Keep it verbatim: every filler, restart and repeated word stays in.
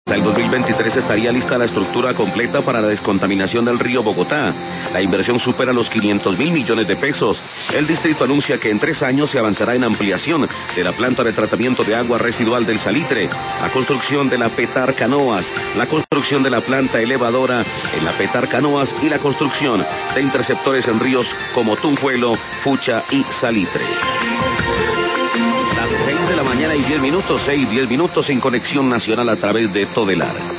El dos mil veintitrés estaría lista la estructura completa para la descontaminación del río Bogotá. La inversión supera los quinientos mil millones de pesos. El distrito anuncia que en tres años se avanzará en ampliación de la planta de tratamiento de agua residual del Salitre, la construcción de la Petar Canoas, la construcción de la planta elevadora en la Petar Canoas y la construcción de interceptores en ríos como Tunjuelo, Fucha y Salitre. Las seis de la mañana y diez minutos, seis, diez minutos en conexión nacional a través de Todelar.